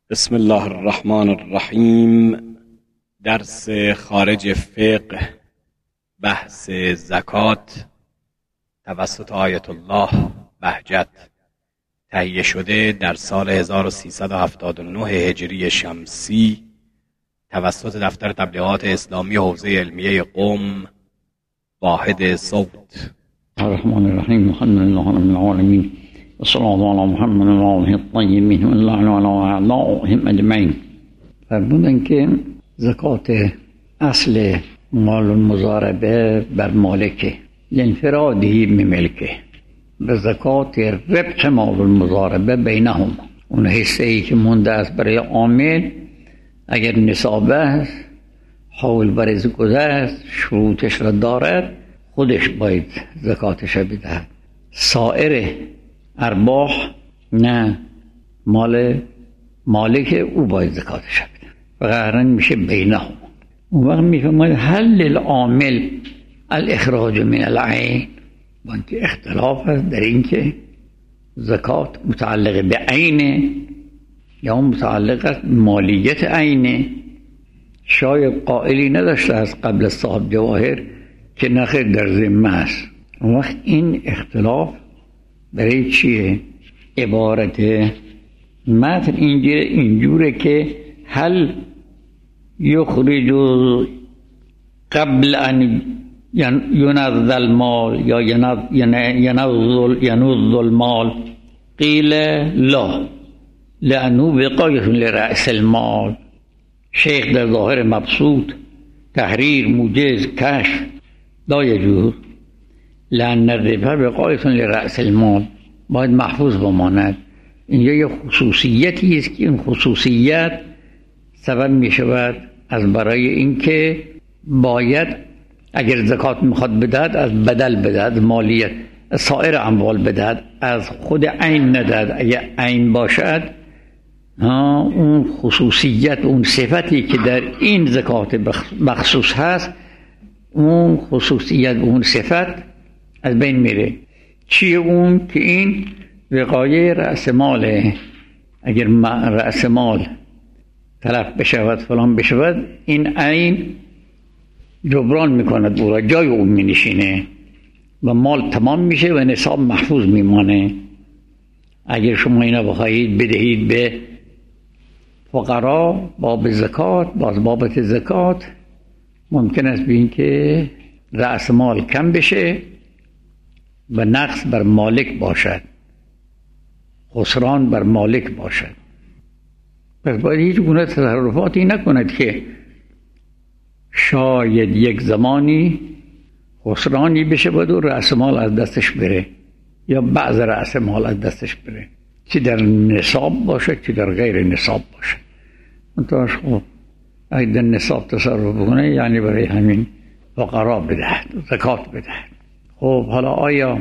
بسم الله الرحمن الرحیم. درس خارج فقه، بحث زکات توسط آیت الله بهجت، تهیه شده در سال 1379 هجری شمسی توسط دفتر تبلیغات اسلامی حوزه علمیه قم، واحد صوت. الرحمن الرحیم. الحمد لله رب العالمین و صلی الله علی محمد و آله الطیبین و الله علی اعدائهم اجمعین. فرمودن که زکات اصل مال المضاربه بر مالکه لانفراده بملکه، به زکات ربح مال المضاربه بینهم، اون حصه ای که مونده است برای عامل اگر نصاب است، حول برز گذشت، شروطش را دارد، خودش باید زکاتش بدهد. سایر ارباح نه، مال مالک او باید زکاتش بده و قرارن میشه بینهم. اون وقت میفهمید هل للعامل الاخراج من العین، با اینکه اختلاف هست در این که زکات متعلق به عینه یا متعلق است مالیت عینه. شاید قائلی نداشته است قبل صاحب جواهر که نخیر در ذمه است. اون وقت این اختلاف برای چیه؟ عبارت متن اینجوره که هل یخرج قبل ان ینض المال یا ینض المال، قیل لا لانه وقایة لرأس المال. شیخ در ظاهر مبسوط تحریر موجز کشف لا یجوز لأن الربح وقایة لرأس المال، باید محفوظ بماند. اینجا یه خصوصیتی است که این خصوصیت سبب می شود از برای اینکه باید اگر زکات میخواد بدهد از بدل بدهد، مالیت از سایر اموال بدهد، از خود عین ندهد. اگر عین باشد اون خصوصیت، اون صفتی که در این زکات مخصوص هست، اون خصوصیت و اون صفت از بین میره. چیه اون؟ که این وقایه رأس ماله. اگر رأس مال تلف بشود فلان بشود، این عین جبران میکند، او را جای اون مینشینه و مال تمام میشه و نصاب محفوظ میمانه. اگر شما اینا بخواهید بدهید به فقرا باب زکات، باز بابت زکات ممکن است ببین که رأس مال کم بشه و نقص بر مالک باشد، خسران بر مالک باشد. پس باید هیچ گونه تصرفاتی نکند که شاید یک زمانی خسرانی بشه و رأس مال از دستش بره یا بعض رأس مال از دستش بره، چی در نصاب باشد چی در غیر نصاب باشد. منتهاش خب اگر در نصاب تصرف بکنه یعنی برای همین فقرا بدهد، زکات بدهد. خب حالا آیا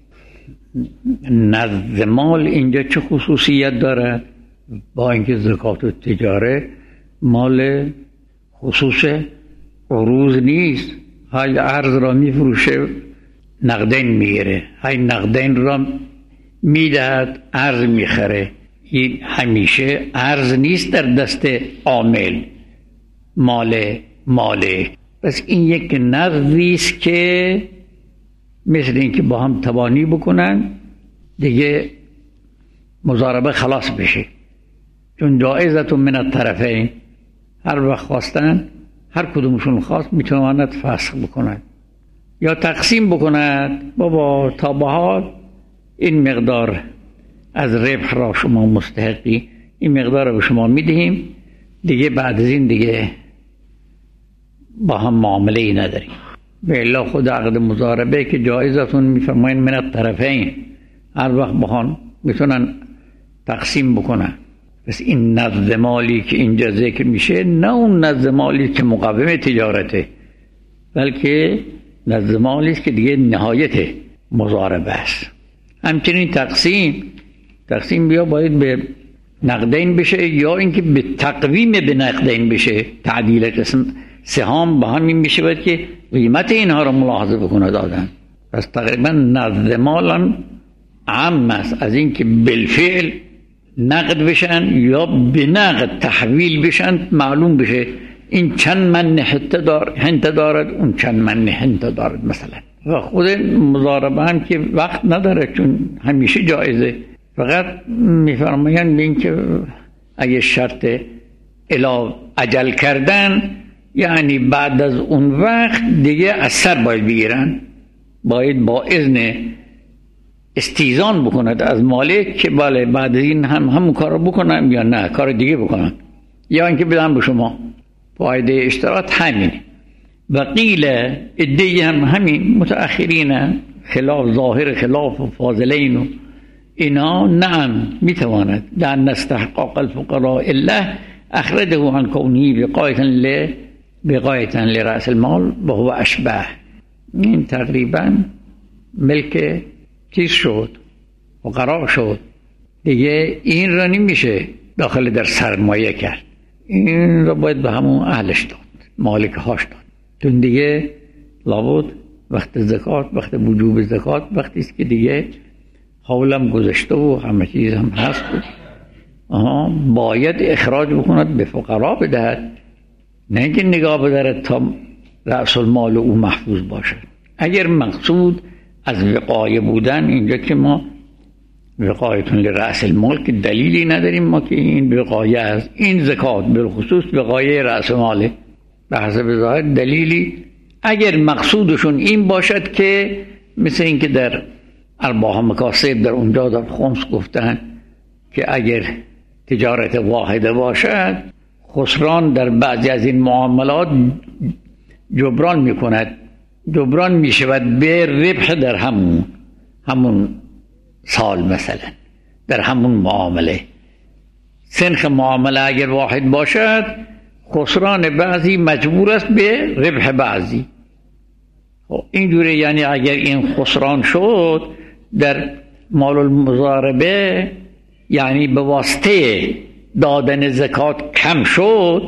نزد مال اینجا چه خصوصیت دارد؟ با اینکه زکات و تجاره مال خصوص عروض نیست، های ارز را میفروشه نقدین میگیره، های نقدین را میدهد ارز میخره. این همیشه ارز نیست در دست عامل، مال ماله. پس این یک نقدیست که مثل این که با هم تبانی بکنن دیگه مضاربه خلاص بشه، چون جایزتون من الطرفین، هر وقت خواستن هر کدومشون خواست میتواند فسخ بکنند یا تقسیم بکنند. بابا تا به حال این مقدار از ربح را شما مستحقی، این مقدار را به شما میدهیم، دیگه بعد از این دیگه با هم معامله ای نداریم. به الا خود عقد مضاربه که جایزتون میفرماین من الطرفین، هر وقت با هم میتونن تقسیم بکنن. پس این نزد مالی که اینجا ذکر میشه نه اون نزد مالی که مقوم تجارته، بلکه نزد مالی است که دیگه نهایت مضاربه است. همچنین تقسیم بیا باید به نقدین بشه یا اینکه به تقویم به نقدین بشه. تعدیل قسم سهام با همین میشه که قیمت اینها را ملاحظه بکنه دادن. پس تقریبا نزد مالان عام است از اینکه بالفعل نقد بشن یا به نقد تحویل بشن، معلوم بشه این چند من حنطه دارد، اون چند من حنطه دارد مثلا. و خود مضاربه هم که وقت نداره چون همیشه جایزه، فقط میفرمایند این که اگه شرط الا اجل کردن یعنی بعد از اون وقت دیگه از سر باید بگیرن، باید با اذن استیزان بکند از مالک که بله بعد این همون کار رو بکنم یا نه کار دیگه بکنم، یا اینکه بدم به شما. فایده اشتراط همینه. و قیل ادعی هم همین متأخرین خلاف ظاهر خلاف و فاضلین و اینا نعم میتواند لأن استحقاق الفقراء الا اخرجه عن كونه بقایة لرأس المال و هو اشبه. این تقریبا ملک چیز شد، فقرا شد دیگه، این را نمیشه داخل در سرمایه کرد، این را باید به همون اهلش داد، مالک هاش داد. چون دیگه لابد وقت زکات، وقت وجوب زکات وقتی است که دیگه حولم گذشته و همه چیز هم هست بود، باید اخراج بکند به فقرا بدهد، نه اینکه نگاه بدارد تا رأس المال او محفوظ باشد. اگر مقصود از وقایه بودن، اینجا که ما وقایتون لرأس المال که دلیلی نداریم ما که این وقایه است، این زکات بالخصوص وقایه رأس ماله به حسب ظاهر دلیلی، اگر مقصودشون این باشد که مثل این که در ارباح مکاسب در اونجا در خمس گفتن که اگر تجارت واحده باشد خسران در بعضی از این معاملات جبران میکند، جبران میشود به ربح در همون سال، مثلا در همون معامله سنخ معامله اگر واحد باشد خسران بعضی مجبور است به ربح بعضی. اینجوری یعنی اگر این خسران شد در مال المضاربه، یعنی به واسطه دادن زکات کم شد،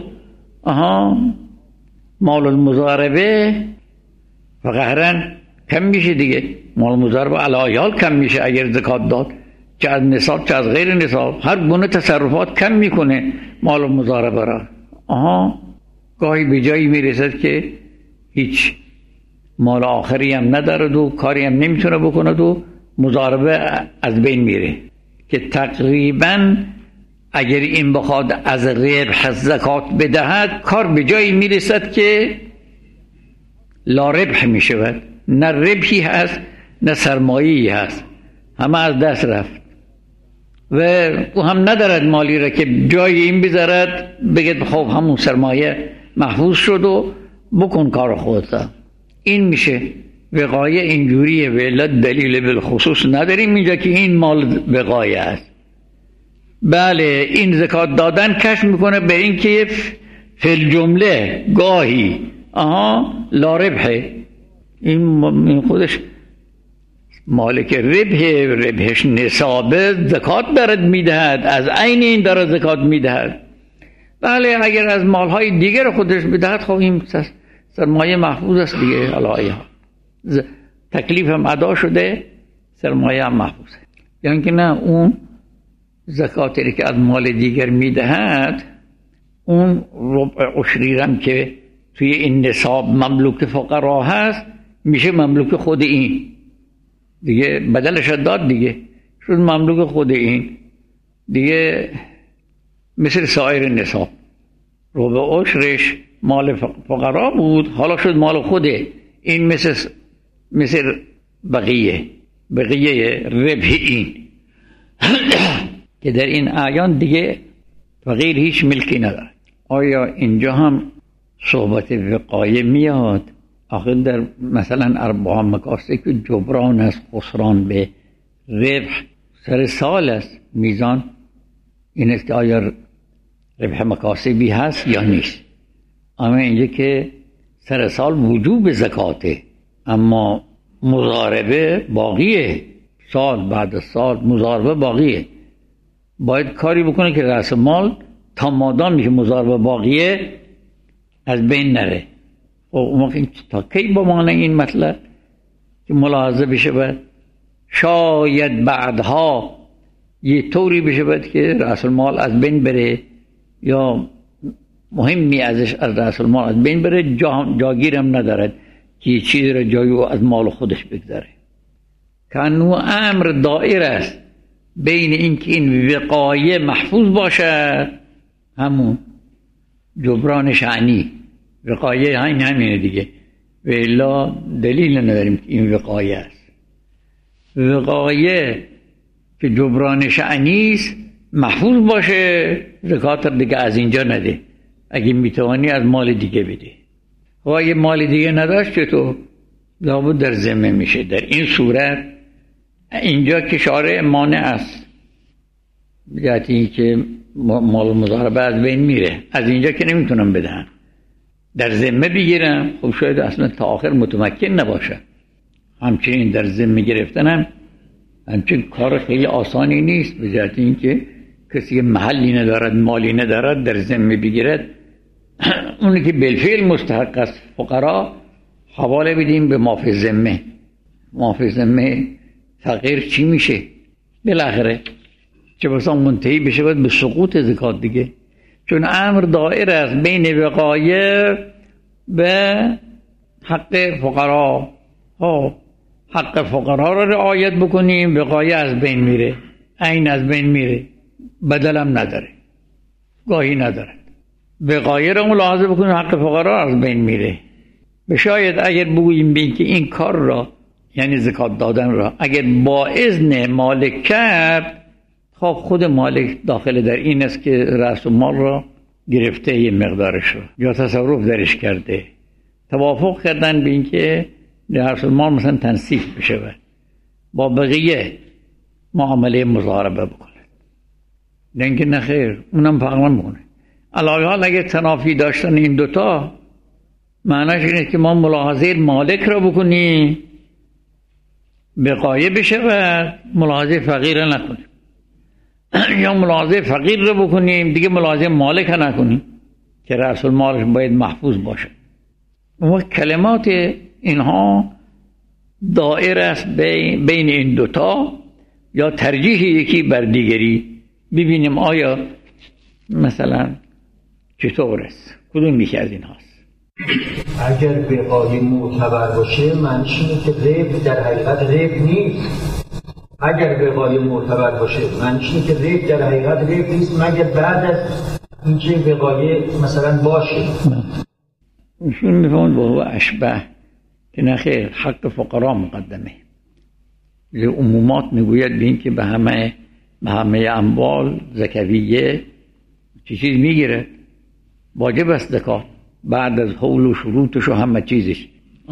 مال المضاربه و قهرن کم میشه دیگه، مال المضاربه علایال کم میشه اگر زکات داد، چه از نصاب چه از غیر نصاب، هر گونه تصرفات کم میکنه مال المضاربه را. گاهی به جایی میرسد که هیچ مال آخری هم ندارد و کاری هم نمیتونه بکند و مضاربه از بین میره، که تقریبا اگر این بخواد از ربح زکات بدهد کار به جایی میرسد که لا ربح میشود، نه ربحی هست نه سرمایه‌ای هست، همه از دست رفت و او هم ندارد مالی را که جای این بذارد بگید خب همون سرمایه محفوظ شد و بکن کار خودت. این میشه وقایه اینجوریه، ولی دلیل بالخصوص نداریم اینجا که این مال وقایه است. بله این زکات دادن کشف میکنه به این که فی الجمله گاهی لا ربحه، این خودش مالک ربحش نصابه زکات دارد میدهد، از عین این دارد زکات میدهد. بله اگر از مالهای دیگر خودش بدهد خب این سرمایه محفوظ است دیگه، علایه تکلیف هم ادا شده، سرمایه هم محفوظه. یعنی که نه اون زکاتی که از مال دیگر میدهد، اون ربع عشری هم که توی این نصاب مملوک فقرا هست میشه مملوک خود این دیگه، بدلش داد دیگه شد مملوک خود این دیگه، مثل سایر نصاب ربع عشرش مال فقرا بود حالا شد مال خوده این، مثل بقیه ربح این که در این اعیان دیگه فقیر هیچ ملکی نداره. آیا اینجا هم صحبت وقایه میاد؟ آخر در مثلا ارباح مکاسب که جبران است خسران به ربح سر سال است، میزان این است که آیا ربح مکاسبی هست یا نیست. اما اینجا که سر سال وجوب زکاته، اما مضاربه باقیه، سال بعد سال مضاربه باقیه، باید کاری بکنه که رأس مال تا مادامی که مضاربه باقیه از بین نره. و اون تا کی بمانه این مطلب که ملاحظه بشه؟ شاید بعدها یه طوری بشه باید که رأس المال از بین بره یا مهمی ازش از رأس المال از بین بره، جاگیرم ندارد که یه چیزی را جای او از مال خودش بگذاره. کانو امر دائر است بین اینکه این وقایه محفوظ باشه، همون جبران شأنی وقایه همینه دیگه، و الا دلیل نداریم که این وقایه است. وقایه که جبران شأنی است محفوظ باشه، زکات دیگه از اینجا نده، اگه میتوانی از مال دیگه بده. و اگه مال دیگه نداشت چطور؟ لابد در ذمه میشه. در این صورت اینجا که شارع مانع است، بجاتی که مال مضاربه از بین میره، از اینجا که نمیتونم بدهم، در ذمه بگیرم، خب شاید اصلا تا آخر متمکن نباشه. همچنین در ذمه گرفتنم همچنین کار خیلی آسانی نیست، بجاتی این که کسی محلی ندارد مالی ندارد در ذمه بگیرد، اونی که بالفعل مستحق است فقرا حواله بدیم به مافی ذمه. مافی ذمه فقیر چی میشه؟ بالاخره چه بسا منتهی بشه باید به سقوط زکات دیگه، چون امر دائر است بین وقایع به حق فقرا. حق فقرا را رعایت بکنیم، وقایع از بین میره، عین از بین میره، بدلم نداره، گاهی ندارد. وقایع را ملاحظه بکنیم، حق فقرا از بین میره. به شاید اگر بگوییم بین که این کار را یعنی زکات دادن را اگر با اذن مالک کرد، خب خود مالک داخل در این است که رأس مال را گرفته یه مقدارش رو یا تصرف درش کرده، توافق کردن به این که رأس مال مثلا تنصیف بشه با بقیه معامله مضاربه بکنه. نه که نخیر، اونم فرق نمیکنه. علاوه حال اگر تنافی داشتن این دوتا، معنیش اینه که ما ملاحظه مالک را بکنیم بقایه بشه و ملاحظه فقیر را نکنیم، یا ملاحظه فقیر را بکنیم دیگه ملاحظه مالک را نکنیم که رأس المالش باید محفوظ باشه. و کلمات اینها دائر است بین این دوتا یا ترجیح یکی بر دیگری. ببینیم آیا مثلا چطور است، کدوم یکی از این هاست. اگر وقایه معتبر باشه معنیش اینه که ریب در حقیقت ریب نیست. اگر وقایه معتبر باشه معنیش اینه که ریب در حقیقت ریب نیست مگر بعد از اینکه وقایه مثلا باشه. ایشون میفهمند با اشبه که نخیر حق فقرا مقدمه. عمومات میگوید به این که به همه اموال زکویه چیز میگیره، واجب است زکات بعد از حول و شروطش و همه چیزش.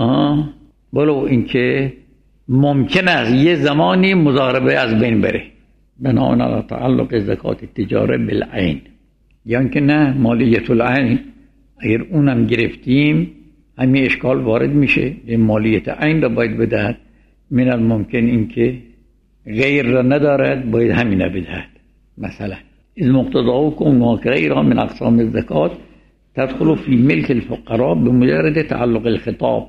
ولو اینکه ممکن است یه زمانی مضاربه از بین بره، بناء علی تعلق زکات تجاره بالعین، یا که نه مالیت العین اگر اونم گرفتیم همین اشکال وارد میشه، مالیت عین را باید بدهد. من الممکن اینکه غیر را ندارد باید همین را بدهد. مثلا از مقتضاؤکم و غیرها من اقسام الزکات تدخل فی ملک الفقراء بمجرد تعلق الخطاب.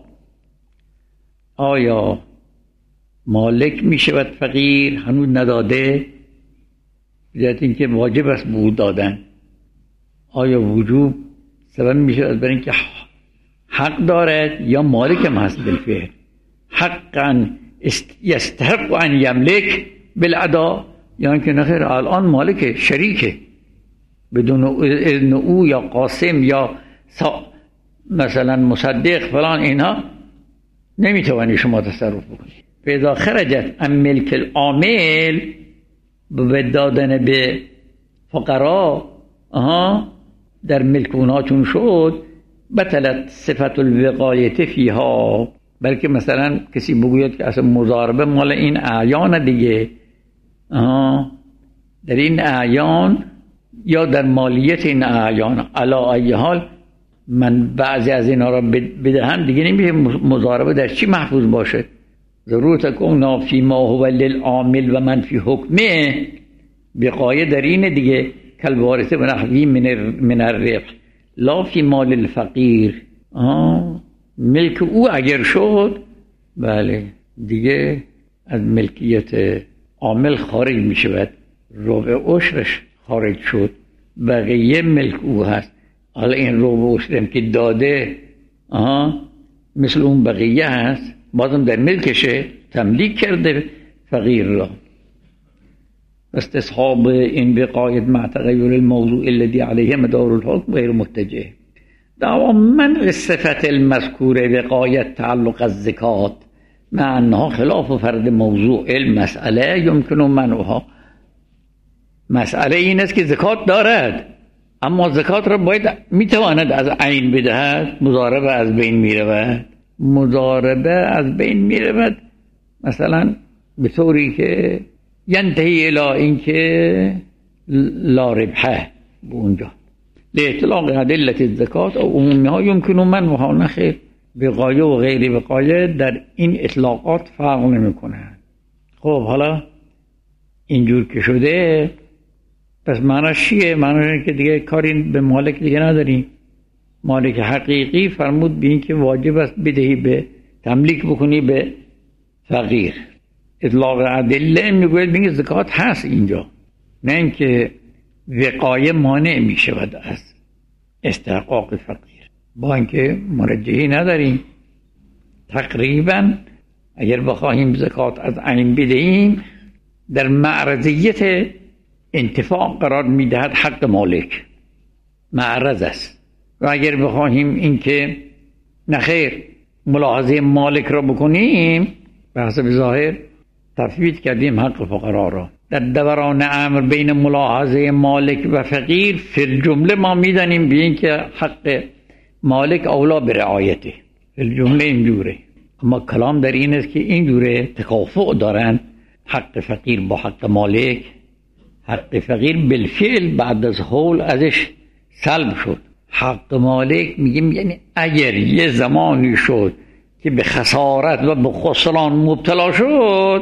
آیا مالک میشود فقیر هنوز نداده، بجهت اینکه واجب است بود دادن؟ آیا وجوب سبب میشود برای اینکه حق دارد یا مالک هم هست بالفعل؟ حقا یستحق ان یملک بالادا، یا اینکه نخیر الان مالک شریکه بدون اذن او یا قاسم یا مثلا مصدق فلان، اینها نمیتوانی شما تصرف بکنی. فاذا خرجت عن ملک العامل به دادن به فقرا در ملک اونها چون شد بطلت صفت الوقایت فیها. بلکه مثلا کسی بگوید که اصلا مضاربه مال این اعیان دیگه، در این اعیان یا در مالیت این اعیان، علا ای حال من بعضی از اینا را بدهم دیگه نمیشه مضاربه در چی محفوظ باشه. ضرورت کن فی ما هو للعامل و من فی حکمه، وقایه در این دیگه کالوارثه و نحوی من الربح لا فی مال الفقیر. ملک او اگر شد بله دیگه از ملکیت عامل خارج می شود ربع عشرش خارج شد، بقیه ملک او هست. حالا این ربع عشرم که داده مثل اون بقیه هست، بازم در ملکشه، تملیک کرده فقیر را. استصحاب این بقایت مع تغیر الموضوع الذي عليه مدار الحكم غیر متجه. دعوی منع صفت المذکوره بقایت تعلق الزکات مع انها خلاف فرد موضوع المسئله يمكن منعها. مسئله این است که زکات دارد، اما زکات را باید میتواند از عین بدهد. مضاربه از بین میرود، مضاربه از بین میرود، مثلا به طوری که ینتهی الی اینکه لا ربحه به اونجا. لاطلاق ادله الزکات او عمومها يمكن منعها. نخیر، وقایه و غیر وقایه در این اطلاقات فرق نمیکنه. خب حالا اینجور که شده، پس معناش چیه؟ معناش که دیگه کاری به مالک دیگه نداریم. مالک حقیقی فرمود به این که واجب است بدهی، به تملیک بکنی به فقیر. اطلاق ادله میگوید بینید زکات هست اینجا، نه اینکه وقایه مانع میشود از استحقاق فقیر. با اینکه مرجحی نداریم، تقریبا اگر بخواهیم زکات از عین بدهیم در معرضیت انتفاع قرار میدهد حق مالک، معرض است. و اگر بخواهیم اینکه نخیر ملاحظه مالک را بکنیم، به حسب ظاهر تفویض کردیم حق فقرا را. در دوران امر بین ملاحظه مالک و فقیر فی الجمله ما میدانیم به این که حق مالک اولا به رعایته، فی الجمله اینجوره. اما کلام در این است که اینجوره تکافؤ دارن حق فقیر با حق مالک. حق فقیر بالفعل بعد از حول ازش سلب شد. حق مالک میگیم یعنی اگر یه زمانی شد که به خسارت و به خسران مبتلا شد،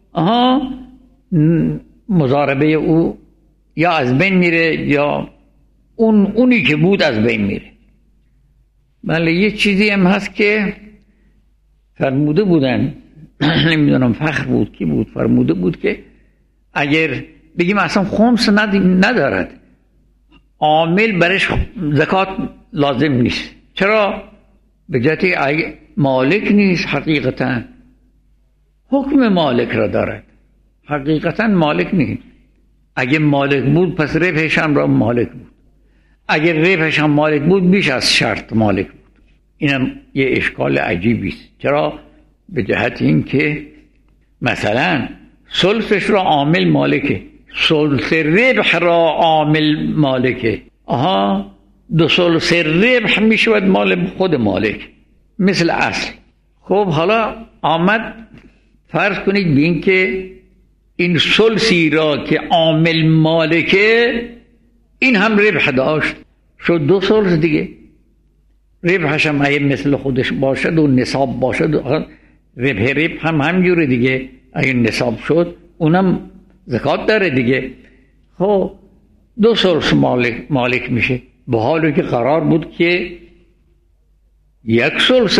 مضاربه او یا از بین میره یا اونی که بود از بین میره. بله، یه چیزی هم هست که فرموده بودن، نمیدونم فخر بود کی بود، فرموده بود که اگر بگیم اصلا خمس ندارد، عامل برش زکات لازم نیست. چرا؟ به جهت مالک نیست، حقیقتا حکم مالک را دارد، حقیقتا مالک نیست. اگه مالک بود پس ربحش هم را مالک بود، اگر ربحش هم مالک بود بیش از شرط مالک بود. اینم یه اشکال عجیبی است. چرا؟ به جهت این که مثلا ثلثش را عامل مالکه، ثلث ربح را عامل مالکه، دو ثلث ربح میشود مال خود مالک مثل اصل. خب حالا آمد فرض کنید به این که این ثلثی را که عامل مالکه این هم ربح داشت، شد دو ثلث دیگه. ربحش هم اگه مثل خودش باشد و نصاب باشد، ربح هم همجوره دیگه. اگه نصاب شد اونم زکات داره دیگه. خب دو ثلث مالک میشه، به حالی که قرار بود که یک ثلث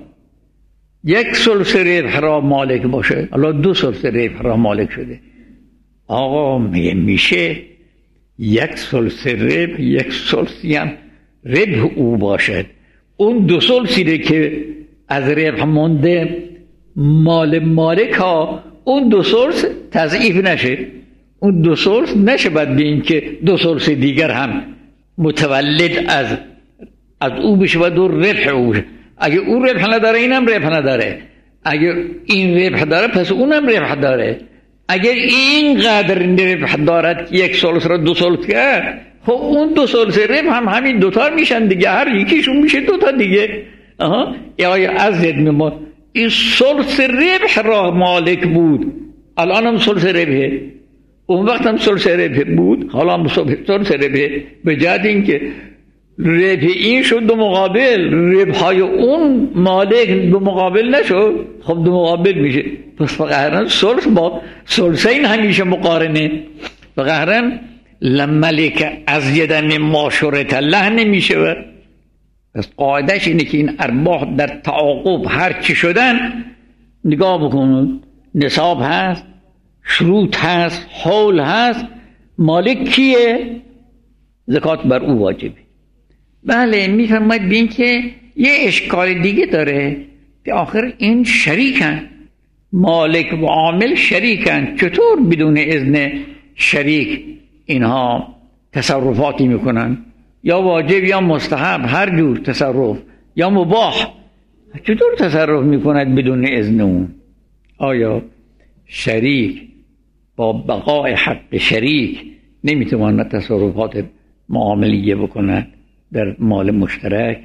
ربح را مالک باشه، حالا دو ثلث ربح را مالک شده. آقا میشه یک ثلث ربح، یک ثلثی هم ربح او باشد، اون دو ثلثی که از ربح مونده مال مالک ها، اون دو ثلث تضعیف نشه، اون دو ثلث نشه بعد به این که دو ثلث دیگر هم متولد از او بشه و دو ربح او بشه. اگه او ربح نداره اینم ربح نداره، اگر این ربح داره پس اونم ربح داره. اگر اینقدر ربح دارد یک ثلث را دو ثلث کرد، خب اون دو ثلث ربح هم همین دوتا میشن دیگه، هر یکیشون میشه دوتا دیگه. یا از ما این ثلث ربح را مالک بود، الان هم ثلث ربحه، اون وقت هم ثلث ربح بود، حالا هم ثلث ربحه. به جهت این که ربح این شد دو مقابل، ربحای اون مالک دو مقابل نشد، خب دو مقابل میشه. پس فقهرن ثلث با ثلثین همیشه مقارنه. فقهرن لملک از یدن ماشورت الله نمیشه. پس قاعدش اینه که این ارباح در تعاقب هر چی شدن نگاه بکنید، نصاب هست، شروط هست، حول هست، مالک کیه؟ زکات بر او واجبه. بله میفرماید بین که یه اشکال دیگه داره که آخر این شریکن، مالک و عامل شریکن، چطور بدون اذن شریک اینها تصرفاتی میکنن؟ یا واجب یا مستحب، هر جور تصرف، یا مباح، چطور تصرف میکند بدون اذن اون؟ آیا شریک با بقای حق شریک نمیتواند تصرفات معاملیه بکند در مال مشترک؟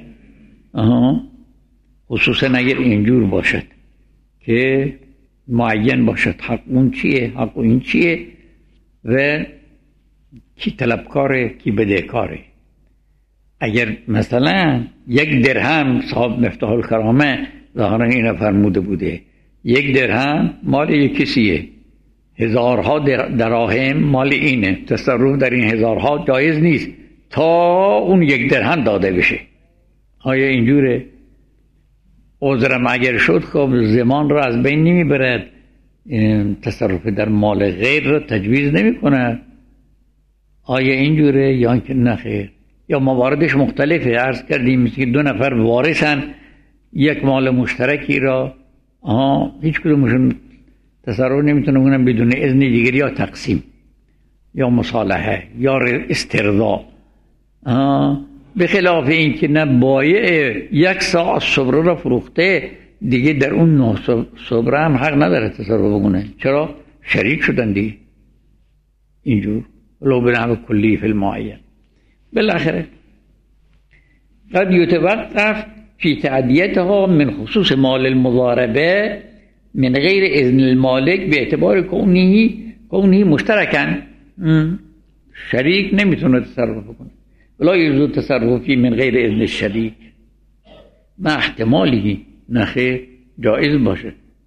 خصوصا اگر اینجور باشد که معین باشد حق اون چیه، حق این چیه و کی طلبکاره کی بدهکاره. اگر مثلا 1 درهم صاحب مفتاح الکرامه ظاهرا این فرموده بوده 1 درهم مال یک کسیه، هزارها دراهم مال اینه، تصرف در این هزارها جایز نیست تا اون 1 درهم داده بشه. آیا اینجوره؟ عذرم اگر شد خب زمان را از بین نمیبرد، تصرف در مال غیر را تجویز نمی کند. آیا اینجوره یا که نخیر؟ یا مواردش مختلفه. عرض کردیم مثل که 2 نفر وارثن یک مال مشترکی را، هیچ کدومشون تصرف نمیتونه کنن بدون اذن دیگری، یا تقسیم یا مصالحه یا استرضا. به خلاف این که نه بایع 1 ساعت صبره را فروخته دیگه در اون 9 صبره هم حق نداره تصرف بکنه. چرا؟ شریک شدن دیگه. اینجور لو بنحو کلی فی المعین. بالاخره قد یتوقف فی تعدیتها من خصوص مال المضاربه من غیر اذن المالک به اعتبار کونه مشترکن. شریک نمیتونه تصرف کنه، ولا یجوز تصرفی من غیر اذن الشریک. ما احتمالی نخیر جائز باشه.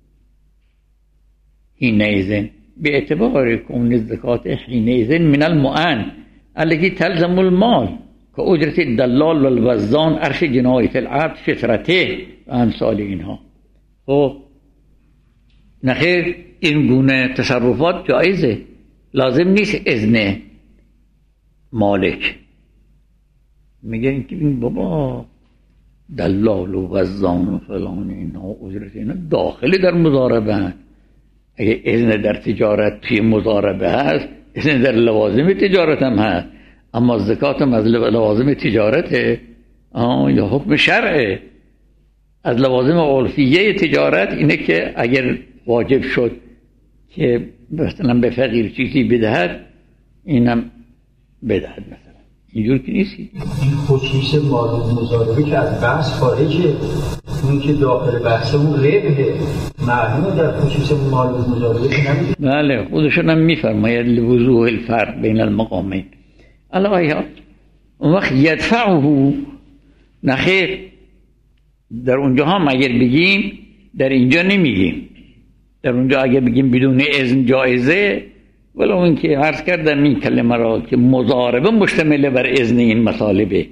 حینئذ به اعتبار کون الزکات حینئذ من المؤن التي تلزم المال که اجرت الدلال والوزان عرش جنایت العبد فطرته و امثال اینها. خب نخیر این گونه تصرفات جایزه، لازم نیست اذن مالک. میگه این بابا دلال و وزان و فلان اینها اجرت اینا داخل در مضاربه. اگه اذن در تجارت توی مضاربه هست، اذن در لوازم تجارت هم هست، اما زکات هم از لوازم تجارته یا حکم شرعه. از لوازم عرفیه تجارت اینه که اگر واجب شد که مثلا به فقیر چیزی بدهد اینم بدهد، مثلا اینجور که نیستی. این خصوص مال مضاربه که از بحث خارجه، اون که داخل بحث اون ربحه، معلومه در خصوص مال مضاربه که نمیشه. بله خودشون هم میفرماید لوضوح الفرق بین المقامین. الهی اون وقت یدفعه نخیر در اونجا هم اگر بگیم، در اینجا نمیگیم. در اونجا اگر بگیم بدون اذن جایزه، ولو این که عرض کردم این کلمه را که مضاربه مشتمل بر اذن این مطالبه.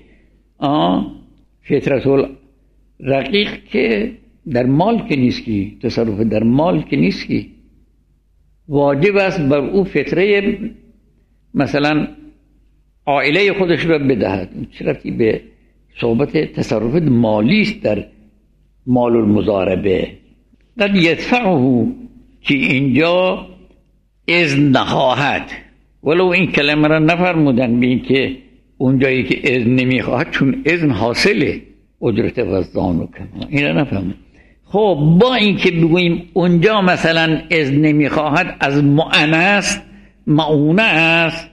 فطرت الرقیق که در مال که نیست کی، تصرف در مال که نیست کی، واجب است بر او فطره مثلا عائله خودش را بدهد. چه ربطی به صحبت تصرف مالی است در مال المضاربه؟ قد یدفعه که اینجا اذن نخواهد، ولو این کلمه را نفرمودن به این که اونجایی که اذن نمیخواهد، چون اذن حاصله اجرت وزان و کما، این را نفهمون. خب با این که بگوییم اونجا مثلا اذن نمیخواهد از معنی است، معونه است،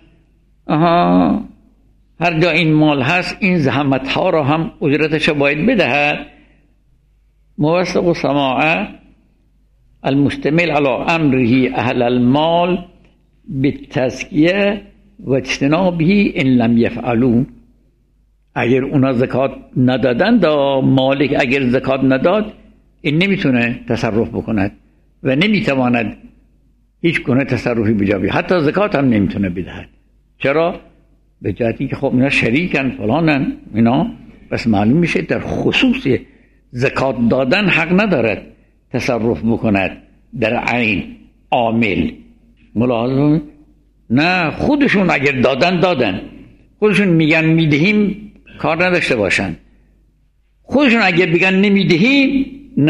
هر جا این مال هست این زحمت ها را هم اجرتش باید بدهد. موثق و سماعه المشتمل على امره اهل المال بالتزکیه و اجتنابه ان لم یفعلون. اگر اونا زکات ندادن، مالک اگر زکات نداد، این نمیتونه تصرف بکند و نمیتواند هیچ گونه تصرفی بجا، حتی زکات هم نمیتونه بدهد. چرا؟ به جهتی که خب اینا شریکن فلانن اینا، بس معلوم میشه در خصوص زکات دادن حق ندارد تصرف بکند در عین عامل. ملاحظه نه، خودشون اگر دادن، خودشون میگن میدهیم کار نداشته باشن. خودشون اگر بگن نمیدهیم،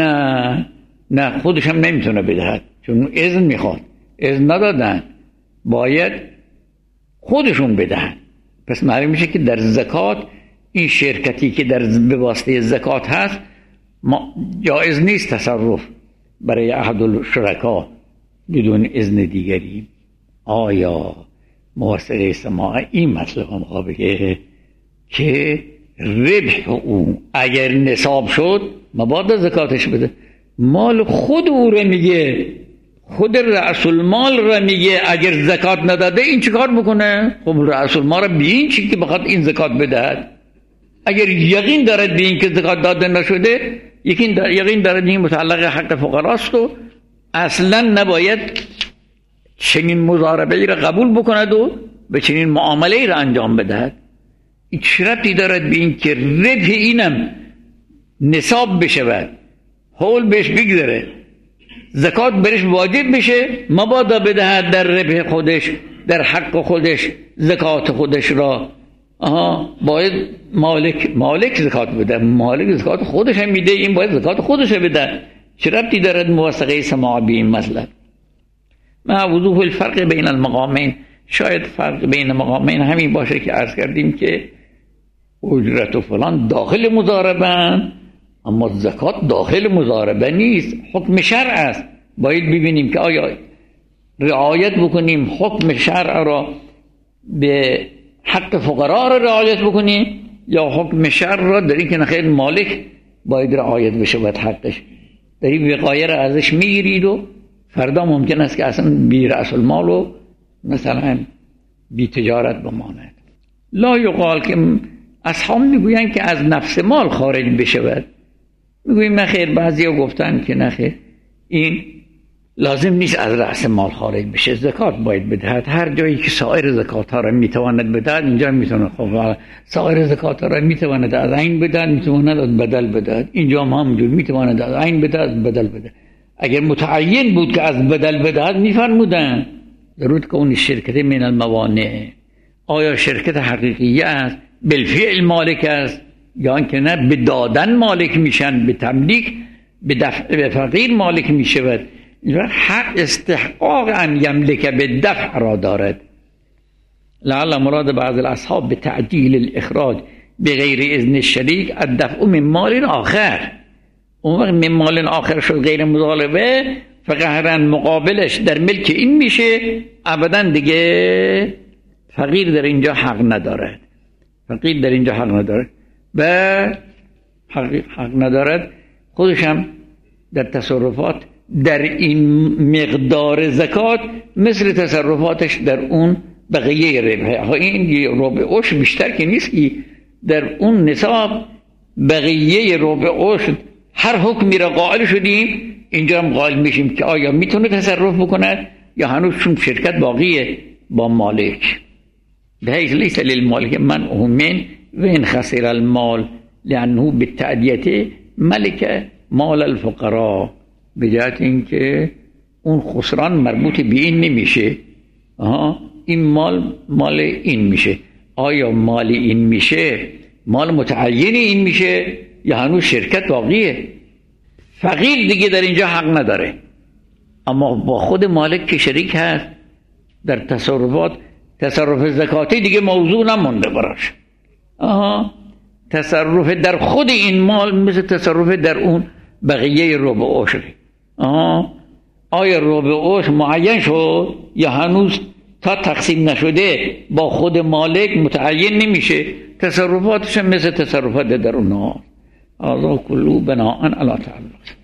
نه خودش هم نمیتونه بدهد، چون اذن میخواد، اذن ندادن، باید خودشون بدهن. پس معلوم میشه که در زکات این شرکتی که به واسطه زکات هست جایز نیست تصرف برای احد الشرکا بدون اذن دیگری. آیا موثقه سماع این مطلب هم بگه که ربح او اگر نصاب شد مبادا زکاتش بده؟ مال خود او رو میگه، خود رأس المال رو میگه اگر زکات نداده این چیکار بکنه؟ خب رأس المال رو بین چی که بخواد این زکات بدهد؟ اگر یقین دارد به این که زکات داده نشده، یقین دارد این متعلق حق فقراست و اصلا نباید چنین مضاربه‌ای را قبول بکند و به چنین معامله‌ای را انجام بدهد. این چه ربطی دارد به این که ربح اینم نصاب بشود، حول بهش بگذره، زکات برش واجب بشه، مبادا بدهد در ربح خودش، در حق خودش زکات خودش را. باید مالک زکات بده، مالک زکات خودش هم میده، این باید زکات خودش بده. چه ربطی دارد موثقه سماع به این مطلب؟ مع وضوح الفرق بین المقامین، شاید فرق بین مقامین همین باشه که عرض کردیم که اجرت و فلان داخل مضاربه، اما زکات داخل مضاربه نیست، حکم شرع است. باید ببینیم که آیا رعایت بکنیم حکم شرع را به حق فقرا را رعایت بکنیم، یا حکم شرع را در این که نخیر مالک باید رعایت بشه باید حقش. در این وقایه را ازش میگیرید و فردا ممکن است که اصلا بی رأس المال و مثلا بی تجارت بماند. لا یقال که اصحاب میگوین که از نفس مال خارج بشود. میگویم نخیر، بعضی ها گفتن که نخیر این لازم نیست از رأس مال خارج بشه، زکات باید بدهد. هر جایی که سایر زکات ها را میتواند بدهد اینجا میتونه. خب سایر زکات ها را میتواند از عین بدهد، میتواند از بدل بدهد، اینجا هم همونجور میتواند از عین بدهد، از بدل بدهد. اگر متعین بود که از بدل بدهد میفرمودن ضرورت که اون شرکت من الموانع، آیا شرکت حقیقیه است بالفعل مالک است یا اینکه نه به دادن مالک میشن، به تملیک به فقیر مالک میشود. حق استحقاق ان یملک به دفع را دارد. لعل مراد بعض الاصحاب به تعجیل الاخراج بغیر اذن الشریک الدفع من مال آخر. اون وقت من مال آخر شد غیر مطالبه، فقهرا مقابلش در ملک این میشه، ابدا دیگه فقیر در اینجا حق ندارد. فقیر در اینجا حق ندارد و حق ندارد خودش هم در تصرفات در این مقدار زکات مثل تصرفاتش در اون بقیه ربح. این ربع عشر بیشتر که نیست که در اون نصاب بقیه ربع عشر هر حکمی را قائل شدیم، اینجا هم قائل میشیم که آیا میتونه تصرف بکند یا هنوز چون شرکت باقیه با مالک. بحیث لیس للمالک منعه من و ان خسر المال لانه بالتعدیه ملک مال الفقراء، به جهت اینکه اون خسران مربوط به این نمیشه، این مال این میشه. آیا مال این میشه مال متعین این میشه یا هنوز شرکت باقیه؟ فقیر دیگه در اینجا حق نداره، اما با خود مالک که شریک هست در تصرفات، تصرف زکاتی دیگه موضوع نمونده براش. تصرف در خود این مال مثل تصرف در اون بقیه ربع عشر. آیا ربع عشر معین شد یا هنوز تا تقسیم نشده با خود مالک متعین نمیشه؟ تصرفاتش مثل تصرفات در اونها. الله کلو بناء علی تعلق.